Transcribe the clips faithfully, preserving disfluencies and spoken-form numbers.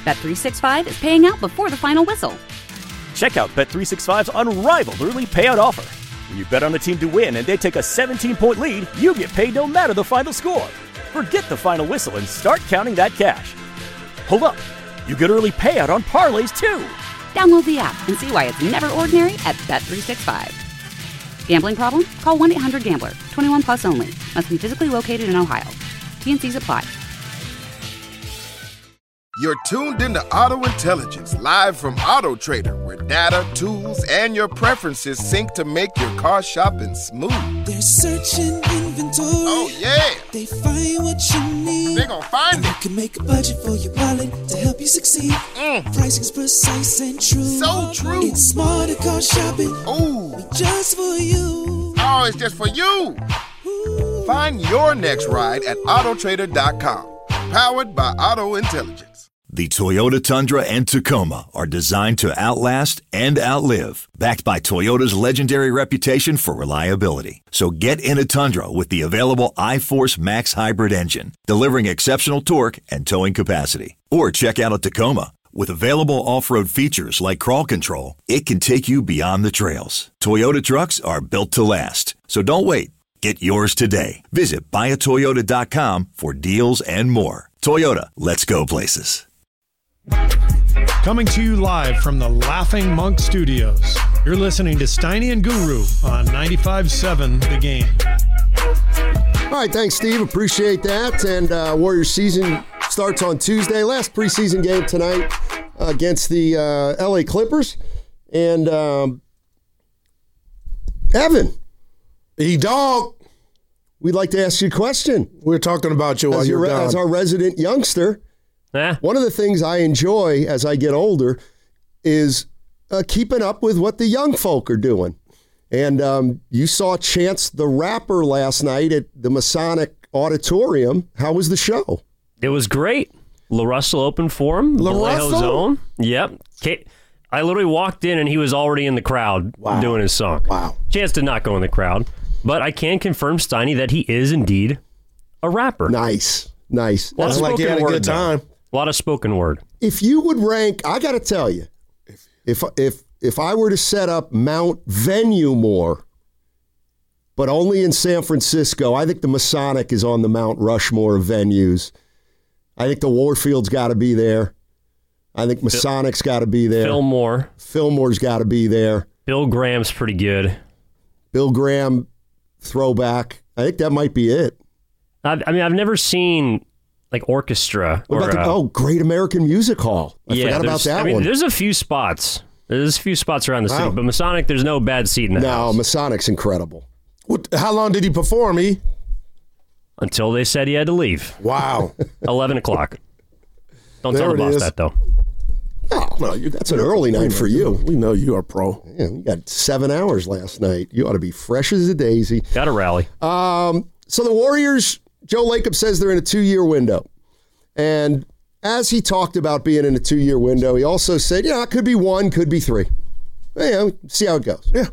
Bet three sixty-five is paying out before the final whistle. Check out Bet three sixty-five's unrivaled early payout offer. When you bet on a team to win and they take a seventeen-point lead, you get paid no matter the final score. Forget the final whistle and start counting that cash. Hold up. You get early payout on parlays, too. Download the app and see why it's never ordinary at Bet three sixty-five. Gambling problem? Call one eight hundred gambler. twenty-one plus only. Must be physically located in Ohio. T N Cs apply. You're tuned into Auto Intelligence, live from Auto Trader, where data, tools, and your preferences sync to make your car shopping smooth. They're searching inventory. Oh, yeah. They find what you need. They're gonna find and it. They can make a budget for your wallet to help you succeed. Mm. Pricing's precise and true. So true. It's smarter car shopping. Ooh. Just for you. Oh, it's just for you. Ooh. Find your next ride at auto trader dot com. Powered by Auto Intelligence. The Toyota Tundra and Tacoma are designed to outlast and outlive, backed by Toyota's legendary reputation for reliability. So get in a Tundra with the available iForce Max hybrid engine, delivering exceptional torque and towing capacity. Or check out a Tacoma. With available off-road features like crawl control, it can take you beyond the trails. Toyota trucks are built to last. So don't wait. Get yours today. Visit buy a toyota dot com for deals and more. Toyota, let's go places. Coming to you live from the Laughing Monk Studios. You're listening to Steiny and Guru on ninety-five seven The Game. All right, thanks, Steve. Appreciate that. And uh, Warriors season starts on Tuesday. Last preseason game tonight uh, against the uh, L A Clippers. And um, Evan. E-Dog. We'd like to ask you a question. We're talking about you while as you're your, gone. As our resident youngster. Eh. One of the things I enjoy as I get older is uh, keeping up with what the young folk are doing. And um, you saw Chance the Rapper last night at the Masonic Auditorium. How was the show? It was great. La Russell opened for him. La Vallejo's Russell? own. Yep. Kate, I literally walked in and he was already in the crowd Wow. doing his song. Wow. Chance did not go in the crowd, but I can confirm, Steiny, that he is indeed a rapper. Nice. Nice. A lot of Sounds like he spoken had a word, good though. time. A lot of spoken word. If you would rank, I got to tell you, if if if I were to set up Mount Venue more, but only in San Francisco, I think the Masonic is on the Mount Rushmore of venues. I think the Warfield's got to be there. I think Masonic's got to be there. Fillmore. Fillmore's got to be there. Bill Graham's pretty good. Bill Graham throwback. I think that might be it. I've, I mean, I've never seen like orchestra. What or, about the, uh, oh, Great American Music Hall? I yeah, forgot about there's- that I mean, one. There's a few spots. There's a few spots around the Wow. city, but Masonic, there's no bad seat in the No, house. Masonic's incredible. What, how long did he perform, E? Until they said he had to leave. Wow. eleven o'clock. Don't There tell the it boss is. that, though. Oh, no, you, that's an early night for you. We know you are pro. Yeah, you got seven hours last night. You ought to be fresh as a daisy. Got to rally. Um, so the Warriors, Joe Lacob says they're in a two-year window. And as he talked about being in a two-year window, he also said, yeah, it could be one, could be three. Well, you know, see how it goes. Yeah.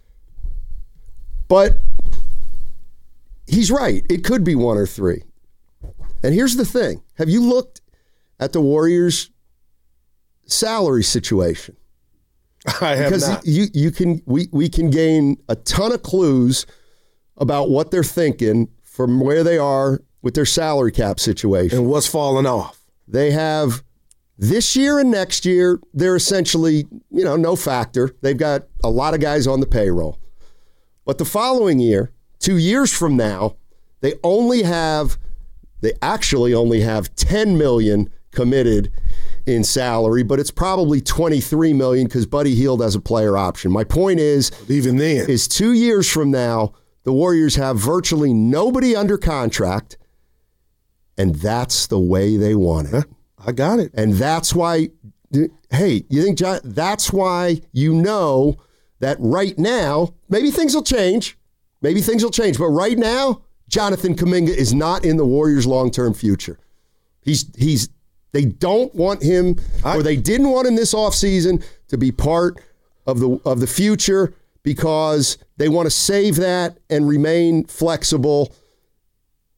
But he's right. It could be one or three. And here's the thing. Have you looked at the Warriors' salary situation? I have Because not. you you can we, we can gain a ton of clues about what they're thinking from where they are with their salary cap situation. And what's falling off? They have this year and next year, they're essentially, you know, no factor. They've got a lot of guys on the payroll. But the following year, two years from now, they only have, they actually only have ten million dollars committed in salary, but it's probably twenty-three million dollars because Buddy Hield has a player option. My point is, even then, is two years from now, the Warriors have virtually nobody under contract, and that's the way they want it. Huh? I got it. And that's why, hey, you think, John, that's why you know that right now, maybe things will change. Maybe things will change. But right now, Jonathan Kuminga is not in the Warriors' long-term future. He's he's they don't want him, or they didn't want him this offseason to be part of the of the future because they want to save that and remain flexible.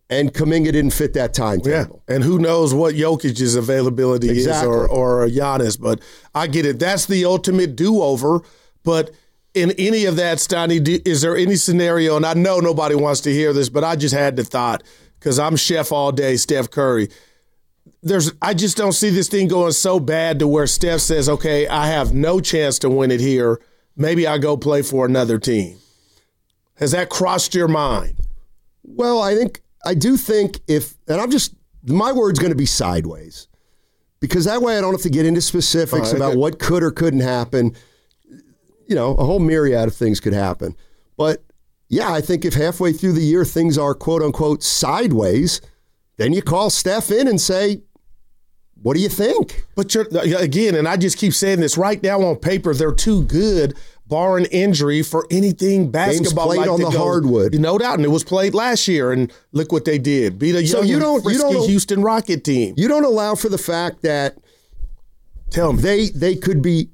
and Kuminga didn't fit that timetable. Yeah, and who knows what Jokic's availability Exactly. is or, or Giannis, but I get it. That's the ultimate do-over, but in any of that, Steiny, do, is there any scenario, and I know nobody wants to hear this, but I just had the thought, because I'm chef all day, Steph Curry. There's, I just don't see this thing going so bad to where Steph says, okay, I have no chance to win it here. Maybe I go play for another team. Has that crossed your mind? Well, I think I do think if, and I'm just, my word's going to be sideways, because that way I don't have to get into specifics Right, about okay. what could or couldn't happen. You know, a whole myriad of things could happen. But yeah, I think if halfway through the year things are quote unquote sideways, then you call Steph in and say, what do you think? But you're, again, and I just keep saying this, right now on paper, they're too good, barring injury, for anything basketball played like on that the goes. hardwood. No doubt, and it was played last year, and look what they did. Beat a So young you and don't- you frisky don't- Houston Rocket team. You don't allow for the fact that Tell me. they they could be,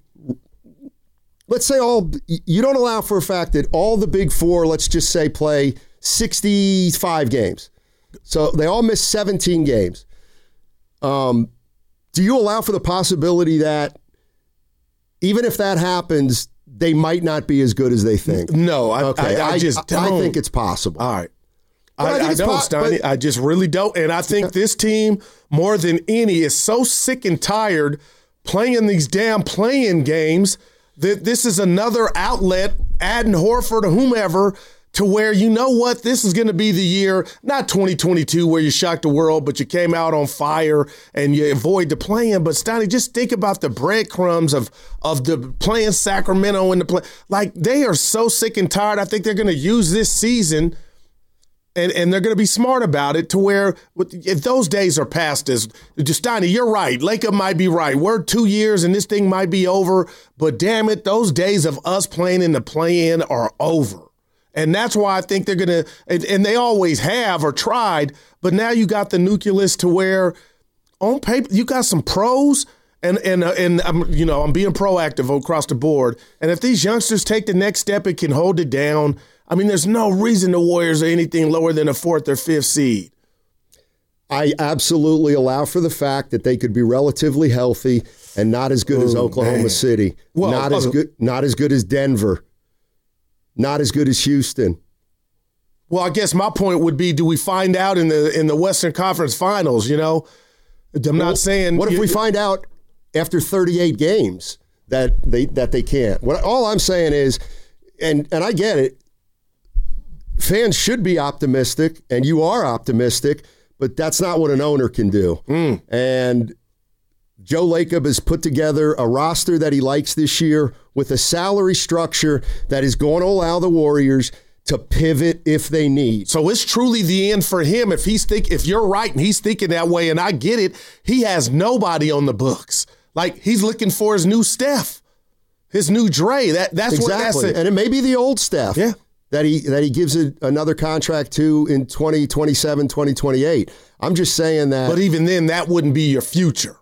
let's say all, you don't allow for a fact that all the big four, let's just say, play sixty-five games. So they all miss seventeen games. Um, do you allow for the possibility that even if that happens, they might not be as good as they think? No, I, Okay, I, I just I, don't. think it's possible. All right. But I I, think I, it's don't, po- Steiny. but- I just really don't. And I think this team, more than any, is so sick and tired playing these damn playing games that this is another outlet, adding Horford or whomever, to where, you know what, this is going to be the year, not twenty twenty-two where you shocked the world, but you came out on fire and you avoid the playing. But Steiny, just think about the breadcrumbs of of the playing Sacramento and the play. Like, they are so sick and tired. I think they're going to use this season, and, and they're going to be smart about it, to where if those days are past us, Steiny, you're right. Laker might be right. We're two years and this thing might be over, but damn it, those days of us playing in the play-in are over. And that's why I think they're going to, and, and they always have or tried, but now you got the nucleus to where on paper, you got some pros, and and uh, and I'm you know I'm being proactive across the board. And if these youngsters take the next step and can hold it down, I mean, there's no reason the Warriors are anything lower than a fourth or fifth seed. I absolutely allow for the fact that they could be relatively healthy and not as good as Oh, Oklahoma man. City, Well, not as uh, good, not as good as Denver, not as good as Houston. Well, I guess my point would be: do we find out in the in the Western Conference Finals? You know, I'm not saying. What if we find out after thirty-eight games that they that they can't? What all I'm saying is, and and I get it, fans should be optimistic, and you are optimistic, but that's not what an owner can do. Mm. And Joe Lacob has put together a roster that he likes this year with a salary structure that is going to allow the Warriors to pivot if they need. So it's truly the end for him. If he's think, if you're right and he's thinking that way, and I get it, he has nobody on the books. Like, he's looking for his new Steph, his new Dre. That that's exactly, what that's and it may be the old Steph. Yeah. That he that he gives a, another contract to in twenty twenty-seven, twenty twenty-eight. I'm just saying that. But even then, that wouldn't be your future.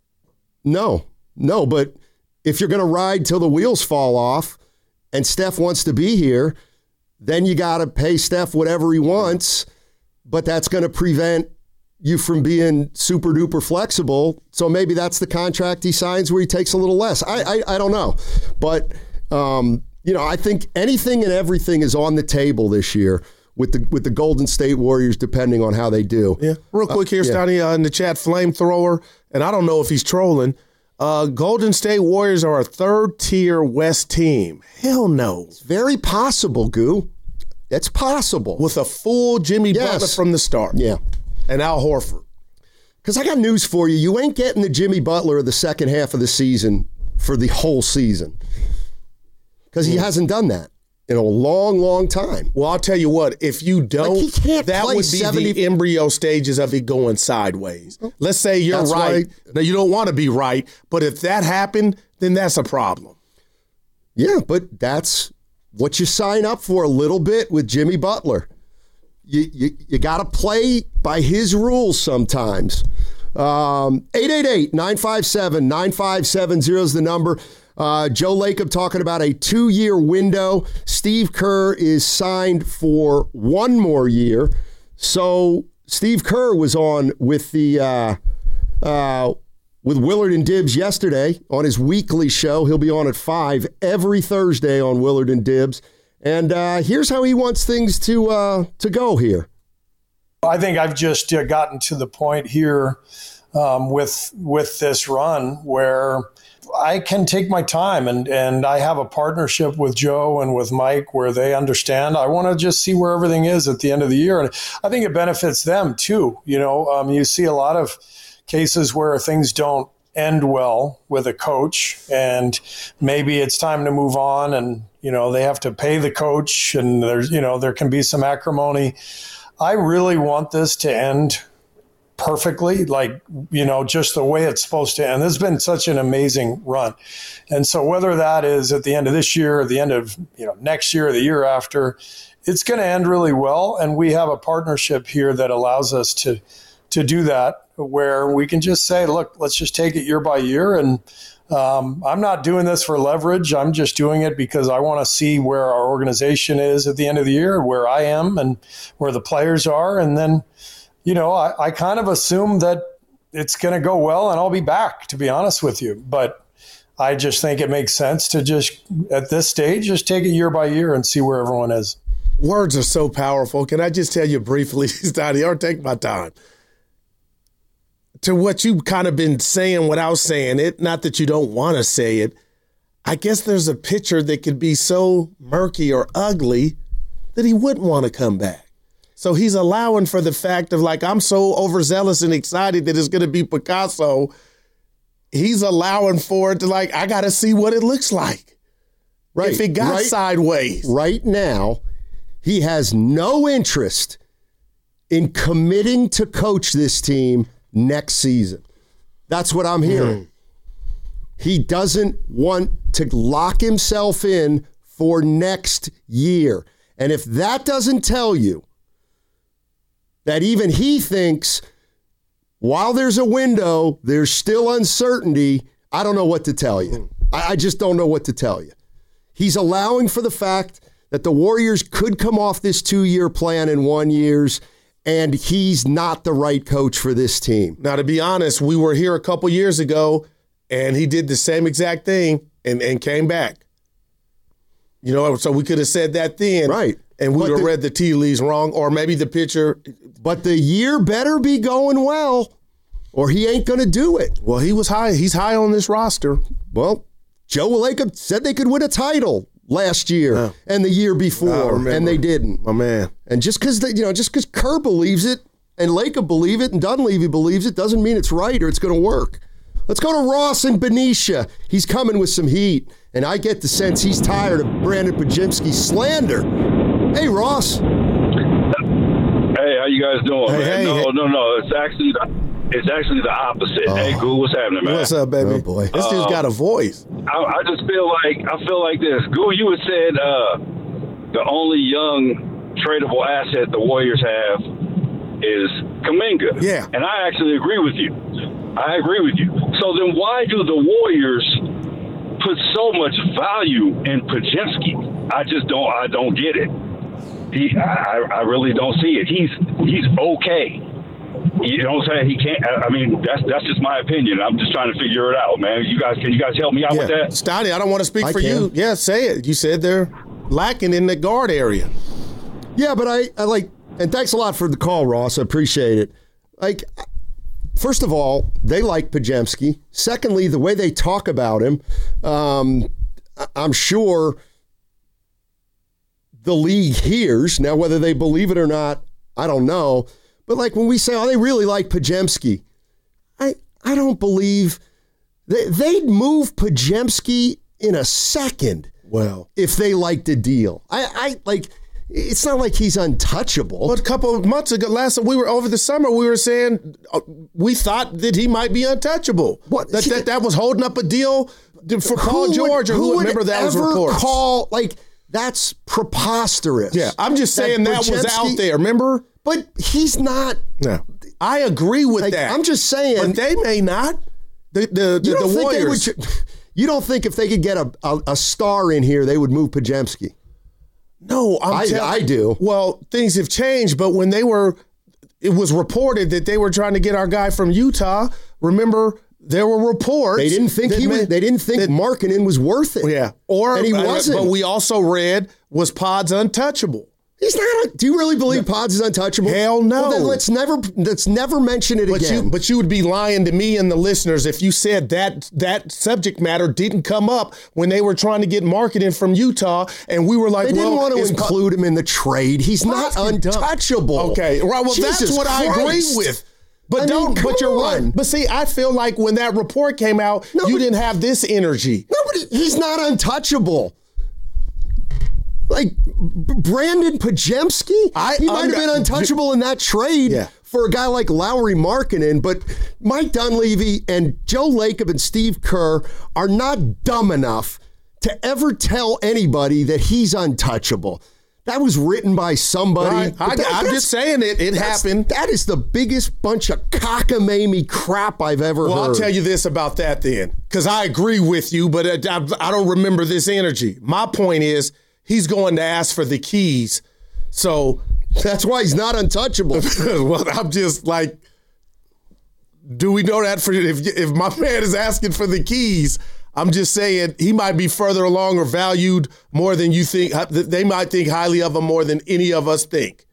No, no. But if you're going to ride till the wheels fall off, and Steph wants to be here, then you got to pay Steph whatever he wants. But that's going to prevent you from being super duper flexible. So maybe that's the contract he signs where he takes a little less. I I, I don't know, but um, you know, I think anything and everything is on the table this year with the with the Golden State Warriors, depending on how they do. Yeah. Real quick here, Uh, yeah. Stoney, uh, in the chat, Flamethrower, and I don't know if he's trolling. Uh, Golden State Warriors are a third-tier West team. Hell no. Very possible, Goo. It's possible. With a full Jimmy Yes. Butler from the start. Yeah. And Al Horford. Because I got news for you. You ain't getting the Jimmy Butler of the second half of the season for the whole season. Because he hasn't done that in a long, long time. Well, I'll tell you what, if you don't, Like, he can't that play would be seventy the embryo stages of it going sideways. Let's say you're That's right. why- Now, you don't want to be right, but if that happened, then that's a problem. Yeah, but that's what you sign up for a little bit with Jimmy Butler. You you, you got to play by his rules sometimes. Um, eight eight eight, nine five seven, nine five seven zero is the number. Uh, Joe Lacob talking about a two-year window. Steve Kerr is signed for one more year. So Steve Kerr was on with the uh, uh, with Willard and Dibbs yesterday on his weekly show. He'll be on at five every Thursday on Willard and Dibbs. And uh, here's how he wants things to uh, to go here. I think I've just uh, gotten to the point here um, with with this run where I can take my time, and, and I have a partnership with Joe and with Mike where they understand. I want to just see where everything is at the end of the year. And I think it benefits them too. You know, um, you see a lot of cases where things don't end well with a coach, and maybe it's time to move on, and, you know, they have to pay the coach, and there's, you know, there can be some acrimony. I really want this to end perfectly, like, you know, just the way it's supposed to end. This has been such an amazing run. And so whether that is at the end of this year or the end of, you know, next year or the year after, it's going to end really well. And we have a partnership here that allows us to, to do that, where we can just say, look, let's just take it year by year. And um, I'm not doing this for leverage. I'm just doing it because I want to see where our organization is at the end of the year, where I am and where the players are. And then, you know, I, I kind of assume that it's going to go well and I'll be back, to be honest with you. But I just think it makes sense to just, at this stage, just take it year by year and see where everyone is. Words are so powerful. Can I just tell you briefly, Stoney, or take my time, to what you've kind of been saying without saying it, not that you don't want to say it. I guess there's a picture that could be so murky or ugly that he wouldn't want to come back. So he's allowing for the fact of, like, I'm so overzealous and excited that it's going to be Picasso. He's allowing for it to, like, I got to see what it looks like. Right. If it got right, sideways. Right now, he has no interest in committing to coach this team next season. That's what I'm hearing. Mm. He doesn't want to lock himself in for next year. And if that doesn't tell you that even he thinks while there's a window, there's still uncertainty, I don't know what to tell you. I, I just don't know what to tell you. He's allowing for the fact that the Warriors could come off this two-year plan in one year's, and he's not the right coach for this team. Now, to be honest, we were here a couple years ago, and he did the same exact thing and, and came back. You know, so we could have said that then. Right. And we would have read the tea leaves wrong, or maybe the pitcher. But the year better be going well, or he ain't going to do it. Well, he was high. He's high on this roster. Well, Joe Lacob said they could win a title last year yeah. and the year before, and they didn't. My man. And just because you know, just because Kerr believes it and Lacob believe it and Dunleavy believes it doesn't mean it's right or it's going to work. Let's go to Ross in Benicia. He's coming with some heat, and I get the sense he's tired of Brandon Podziemski's slander. Hey, Ross. Hey, how you guys doing, hey, man? Hey, no, hey. no, no. It's actually the, it's actually the opposite. Oh. Hey, Goo, what's happening, man? What's up, baby? Oh, boy. This dude's uh, got a voice. I, I just feel like I feel like this. Goo, you had said uh, the only young tradable asset the Warriors have is Kuminga. Yeah. And I actually agree with you. I agree with you. So then why do the Warriors put so much value in Podziemski? I just don't I don't get it. He I, I really don't see it. He's he's okay. You know what I'm saying? He can't I mean that's that's just my opinion. I'm just trying to figure it out, man. You guys can you guys help me out yeah. with that? Stoney, I don't want to speak I for can. you. Yeah, say it. You said they're lacking in the guard area. Yeah, but I, I like and thanks a lot for the call, Ross. I appreciate it. Like, first of all, they like Podziemski. Secondly, the way they talk about him, um, I'm sure the league hears. Now, whether they believe it or not, I don't know. But like when we say, oh, they really like Podziemski, I I don't believe they, they'd move Podziemski in a second. Well, if they liked a deal, I I like. It's not like he's untouchable. But a couple of months ago, last we were over the summer, we were saying uh, we thought that he might be untouchable. What that that, that was holding up a deal for Paul George, or who, who would remember that was reports. Call like that's preposterous. Yeah, I'm just saying that, that was out there. Remember, but he's not. No, I agree with like, that. I'm just saying, but they may not. The the, the, the Warriors. Would, you don't think if they could get a, a, a star in here, they would move Podziemski? No, I'm I, tell- I do. Well, things have changed, but when they were it was reported that they were trying to get our guy from Utah. Remember, there were reports. They didn't think he was, they didn't think that, Markkanen was worth it. Yeah. Or, and he wasn't. But we also read, was Pods untouchable? He's not. Do you really believe no. Pods is untouchable? Hell no. Well, then let's never let's never mention it but again. You, but you would be lying to me and the listeners if you said that that subject matter didn't come up when they were trying to get Markkanen from Utah, and we were like, they didn't well, want to include him in the trade. He's Pods not untouchable. Dumb. Okay, right. Well, Jesus that's what Christ. I agree with. But I don't. Mean, but you're on. right. But see, I feel like when that report came out, no, you didn't have this energy. Nobody. He's not untouchable. Like Brandon Podziemski, I, he might have been untouchable in that trade yeah. for a guy like Lauri Markkanen, but Mike Dunleavy and Joe Lacob and Steve Kerr are not dumb enough to ever tell anybody that he's untouchable. That was written by somebody. Right. I, that, I'm just saying it. It happened. That is the biggest bunch of cockamamie crap I've ever well, heard. Well, I'll tell you this about that then, because I agree with you, but I, I don't remember this energy. My point is, he's going to ask for the keys. So that's why he's not untouchable. Well, I'm just like, do we know that for if if my man is asking for the keys, I'm just saying he might be further along or valued more than you think. They might think highly of him more than any of us think.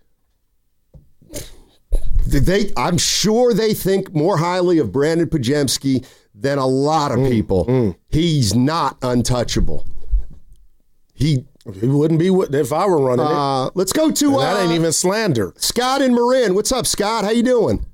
They, I'm sure they think more highly of Brandon Podziemski than a lot of people. Mm, mm. He's not untouchable. He He wouldn't be if I were running uh, it. Let's go to and that uh, ain't even slander. Scott in Marin. What's up, Scott? How you doing?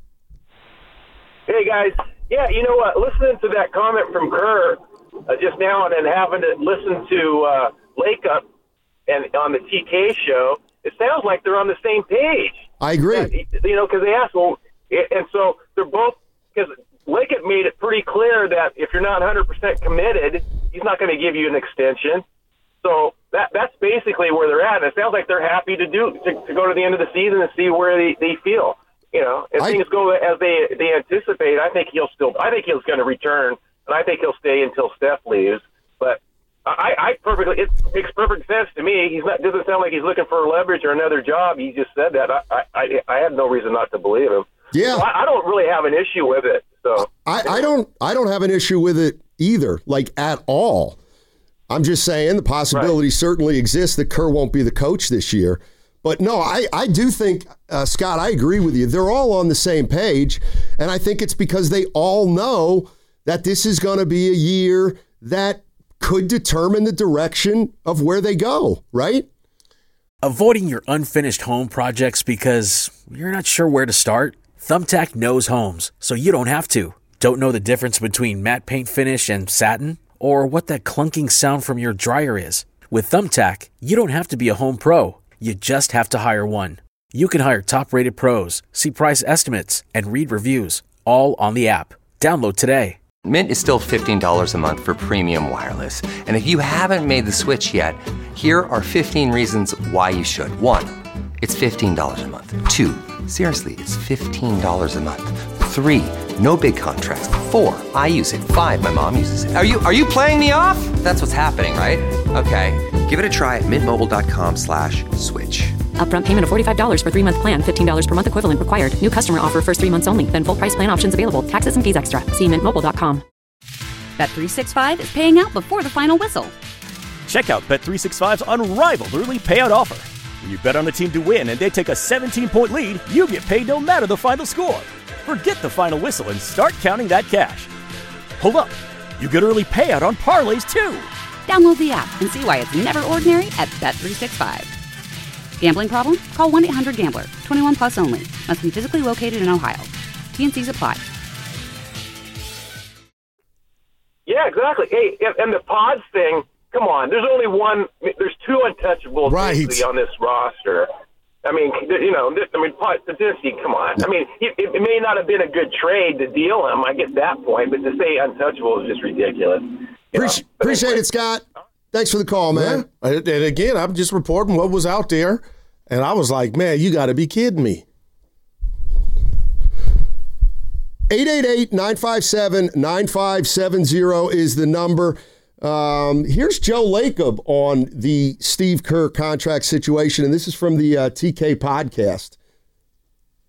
Hey guys. Yeah, you know what? Listening to that comment from Kerr uh, just now, and then having to listen to uh, Lacob and on the T K show, it sounds like they're on the same page. I agree. Uh, you know, because they asked, well, and so they're both because Lacob made it pretty clear that if you're not one hundred percent committed, he's not going to give you an extension. So that that's basically where they're at. And it sounds like they're happy to do to, to go to the end of the season and see where they, they feel. You know, if I, things go as they they anticipate, I think he'll still. I think he's going to return, and I think he'll stay until Steph leaves. But I, I perfectly it makes perfect sense to me. He's not doesn't sound like he's looking for leverage or another job. He just said that. I I, I had no reason not to believe him. Yeah, so I, I don't really have an issue with it. So I, I don't I don't have an issue with it either, like at all. I'm just saying the possibility right. certainly exists that Kerr won't be the coach this year. But no, I, I do think, uh, Scott, I agree with you. They're all on the same page. And I think it's because they all know that this is going to be a year that could determine the direction of where they go, right? Avoiding your unfinished home projects because you're not sure where to start? Thumbtack knows homes, so you don't have to. Don't know the difference between matte paint finish and satin? Or what that clunking sound from your dryer is. With Thumbtack, you don't have to be a home pro. You just have to hire one. You can hire top-rated pros, see price estimates, and read reviews, all on the app. Download today. Mint is still fifteen dollars a month for premium wireless. And if you haven't made the switch yet, here are fifteen reasons why you should. One, it's fifteen dollars a month. Two, seriously, it's fifteen dollars a month. Three, no big contracts. Four, I use it. Five, my mom uses it. Are you are you playing me off? That's what's happening, right? Okay, give it a try at mintmobile.com slash switch. Upfront payment of forty-five dollars for three-month plan, fifteen dollars per month equivalent required. New customer offer first three months only. Then full price plan options available. Taxes and fees extra. See mint mobile dot com. Bet three sixty-five is paying out before the final whistle. Check out Bet three sixty-five's unrivaled early payout offer. When you bet on a team to win and they take a seventeen-point lead, you get paid no matter the final score. Forget the final whistle and start counting that cash. Hold up. You get early payout on parlays, too. Download the app and see why it's never ordinary at Bet three sixty-five. Gambling problem? Call one eight hundred gambler. twenty-one plus only. Must be physically located in Ohio. T and C's apply. Yeah, exactly. Hey, and the Pods thing, come on. There's only one. There's two untouchables right. on this roster. I mean, you know, this, I mean, Podziemski, come on. I mean, it, it may not have been a good trade to deal him. I get that point, but to say untouchable is just ridiculous. Appreciate, appreciate it, Scott. Thanks for the call, man. Yeah. And again, I'm just reporting what was out there, and I was like, man, you got to be kidding me. eight eight eight, nine five seven, nine five seven zero is the number. Um, here's Joe Lacob on the Steve Kerr contract situation, and this is from the uh, T K podcast.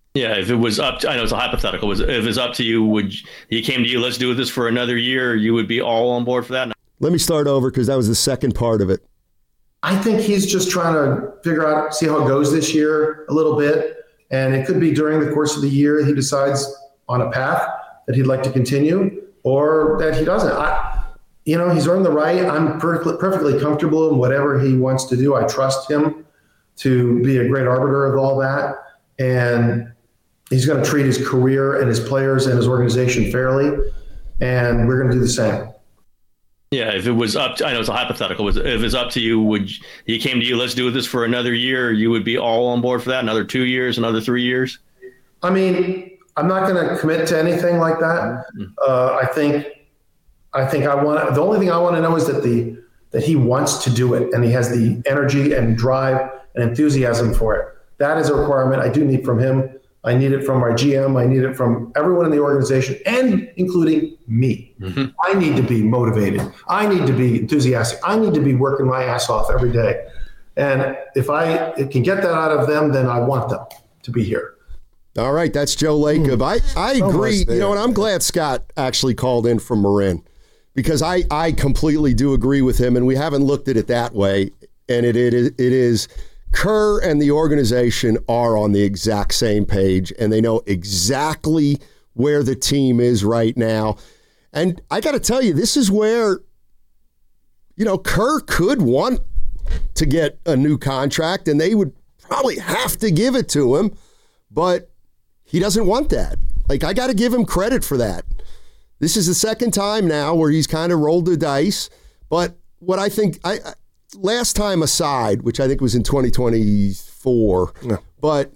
Yeah, if it was up to, I know it's a hypothetical, was if it's up to you, would he came to you, let's do this for another year, you would be all on board for that? Let me start over because that was the second part of it. I think he's just trying to figure out, see how it goes this year a little bit. And it could be during the course of the year he decides on a path that he'd like to continue or that he doesn't. I, you know, he's earned the right. I'm perfectly, perfectly comfortable in whatever he wants to do. I trust him to be a great arbiter of all that. And he's going to treat his career and his players and his organization fairly. And we're going to do the same. Yeah, if it was up to, I know it's a hypothetical, was if it's up to you, would he came to you, let's do this for another year, you would be all on board for that, another two years, another three years? I mean, I'm not going to commit to anything like that. Uh, I think, I think I want, the only thing I want to know is that the, that he wants to do it and he has the energy and drive and enthusiasm for it. That is a requirement I do need from him. I need it from my G M. I need it from everyone in the organization, and including me. Mm-hmm. I need to be motivated. I need to be enthusiastic. I need to be working my ass off every day. And if I can get that out of them, then I want them to be here. All right, that's Joe Lacob. I, I So agree. much there. You know, and I'm glad Scott actually called in from Marin because I, I completely do agree with him, and we haven't looked at it that way. And it it, it is Kerr and the organization are on the exact same page, and they know exactly where the team is right now. And I got to tell you, this is where, you know, Kerr could want to get a new contract, and they would probably have to give it to him, but he doesn't want that. Like, I got to give him credit for that. This is the second time now where he's kind of rolled the dice, but what I think, I last time aside, which I think was in twenty twenty-four, yeah. but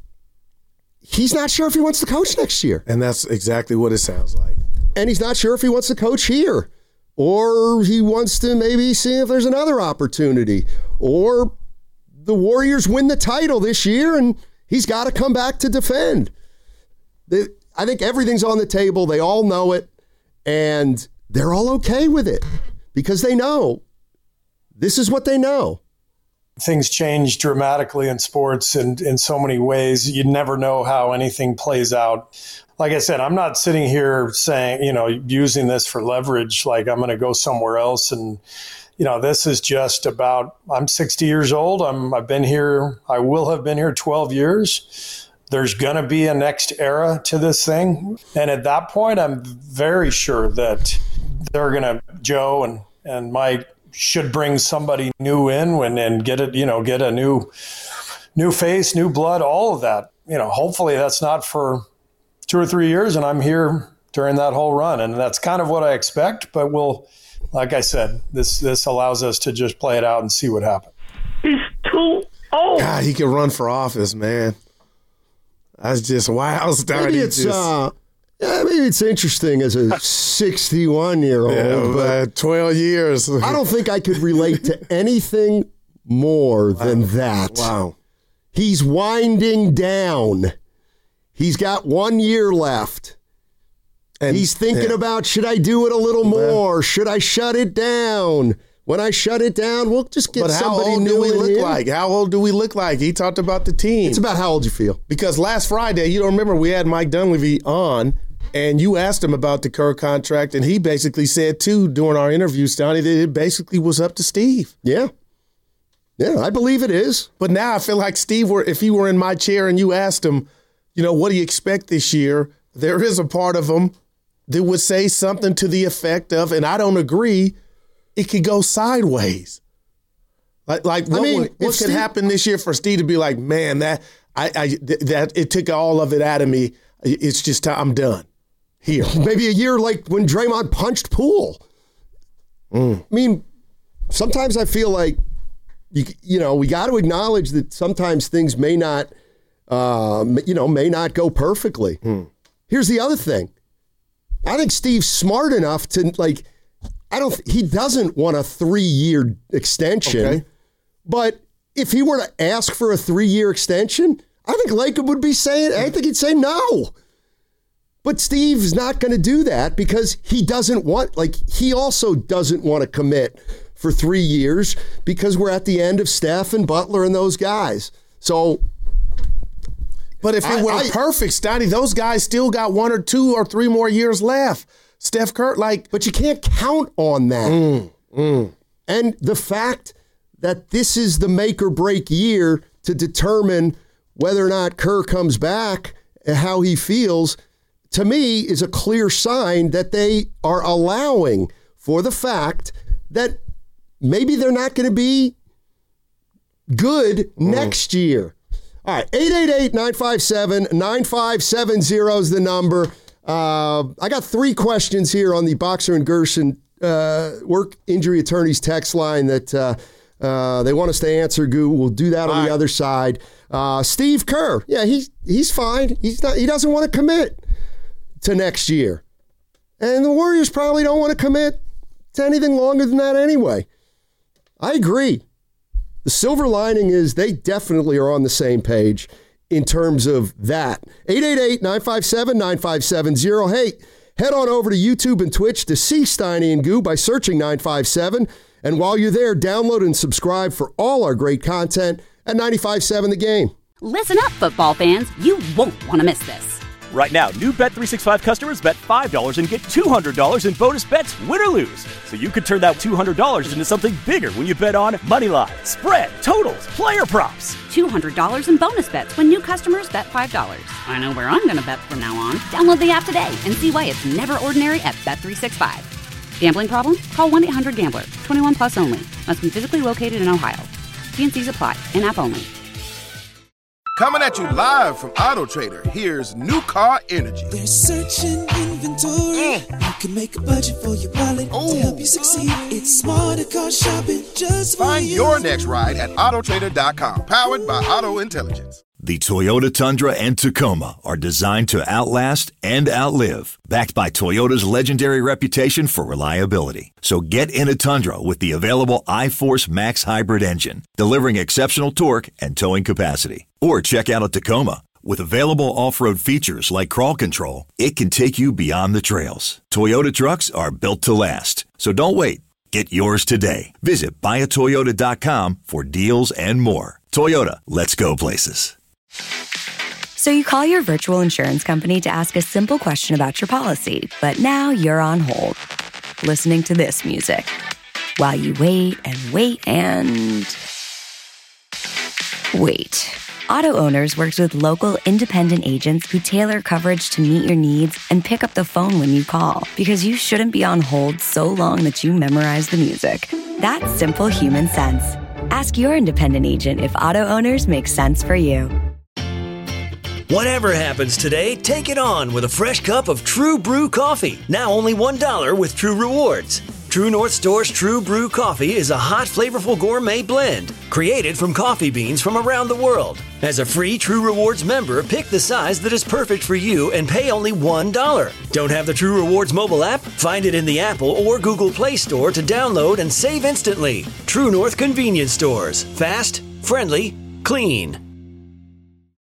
he's not sure if he wants to coach next year. And that's exactly what it sounds like. And he's not sure if he wants to coach here, or he wants to maybe see if there's another opportunity, or the Warriors win the title this year and he's got to come back to defend. They, I think everything's on the table. They all know it, and they're all okay with it because they know this is what they know. Things change dramatically in sports and in so many ways. You never know how anything plays out. Like I said, I'm not sitting here saying, you know, using this for leverage, like I'm going to go somewhere else. And, you know, this is just about, I'm sixty years old. I'm, I've been here. I will have been here twelve years. There's going to be a next era to this thing. And at that point, I'm very sure that they're going to, Joe and, and Mike, should bring somebody new in and, and get it, you know, get a new, new face, new blood, all of that. You know, hopefully that's not for two or three years and I'm here during that whole run. And that's kind of what I expect, but we'll, like I said, this, this allows us to just play it out and see what happens. He's too old. God, he can run for office, man. That's just wow. Maybe it's, just, uh, yeah, maybe it's interesting as a sixty-one-year-old. Yeah, but twelve years. I don't think I could relate to anything more wow. than that. Wow. He's winding down. He's got one year left. And he's thinking yeah. about, should I do it a little more? Should I shut it down? When I shut it down, we'll just get but how somebody old new do we in look here. like? How old do we look like? He talked about the team. It's about how old you feel. Because last Friday, you don't remember, we had Mike Dunleavy on, and you asked him about the Kerr contract, and he basically said, too, during our interview, Stoney, that it basically was up to Steve. Yeah. Yeah, I believe it is. But now I feel like Steve, were if he were in my chair and you asked him, you know, what do you expect this year? There is a part of him that would say something to the effect of, and I don't agree, it could go sideways. Like, like what, I mean, would, what could Steve, happen this year for Steve to be like, man, that I, I that it took all of it out of me. It's just I'm done here. Maybe a year like when Draymond punched Poole. Mm. I mean, sometimes I feel like you you know we got to acknowledge that sometimes things may not uh, you know may not go perfectly. Mm. Here's the other thing. I think Steve's smart enough to like. I don't. He doesn't want a three-year extension, okay. But if he were to ask for a three-year extension, I think Lacob would be saying. I think he'd say no. But Steve's not going to do that because he doesn't want. Like he also doesn't want to commit for three years because we're at the end of Steph and Butler and those guys. So But if it I- were I- perfect, Steiny, those guys still got one or two or three more years left. Steph Curry, like, but you can't count on that. Mm, mm. And the fact that this is the make or break year to determine whether or not Kerr comes back and how he feels, to me, is a clear sign that they are allowing for the fact that maybe they're not going to be good mm. next year. All right, eight eight eight, nine five seven, nine five seven zero is the number. Uh, I got three questions here on the Boxer and Gerson uh, work injury attorneys text line that uh, uh, they want us to answer. Goo, we'll do that on All the right. other side. Uh, Steve Kerr, yeah, he's he's fine. He's not. He doesn't want to commit to next year, and the Warriors probably don't want to commit to anything longer than that anyway. I agree. The silver lining is they definitely are on the same page in terms of that. eight eight eight, nine five seven, nine five seven zero. Hey, head on over to YouTube and Twitch to see Steiny and Goo by searching nine five seven. And while you're there, download and subscribe for all our great content at ninety-five point seven The Game. Listen up, football fans. You won't want to miss this. Right now, new Bet three sixty-five customers bet five dollars and get two hundred dollars in bonus bets, win or lose. So you could turn that two hundred dollars into something bigger when you bet on money line, spread, totals, player props. two hundred dollars in bonus bets when new customers bet five dollars. I know where I'm going to bet from now on. Download the app today and see why it's never ordinary at Bet three sixty-five. Gambling problem? Call one eight hundred gambler. twenty-one plus only. Must be physically located in Ohio. T and C's apply. In-app only. Coming at you live from Auto Trader, here's New Car Energy. They're searching inventory. Mm. You can make a budget for your wallet Ooh. to help you succeed. It's smarter car shopping just for Find you. your next ride at auto trader dot com. Powered by Auto Intelligence. The Toyota Tundra and Tacoma are designed to outlast and outlive, backed by Toyota's legendary reputation for reliability. So get in a Tundra with the available iForce Max hybrid engine, delivering exceptional torque and towing capacity. Or check out a Tacoma. With available off-road features like crawl control, it can take you beyond the trails. Toyota trucks are built to last. So don't wait. Get yours today. Visit buy a toyota dot com for deals and more. Toyota, let's go places. So you call your virtual insurance company to ask a simple question about your policy, but now you're on hold, listening to this music, while you wait and wait and wait. Auto Owners works with local independent agents who tailor coverage to meet your needs and pick up the phone when you call, because you shouldn't be on hold so long that you memorize the music. That's simple human sense. Ask your independent agent if Auto Owners makes sense for you. Whatever happens today, take it on with a fresh cup of True Brew coffee. Now only one dollar with True Rewards. True North Store's True Brew coffee is a hot, flavorful gourmet blend created from coffee beans from around the world. As a free True Rewards member, pick the size that is perfect for you and pay only one dollar. Don't have the True Rewards mobile app? Find it in the Apple or Google Play Store to download and save instantly. True North Convenience Stores. Fast, friendly, clean.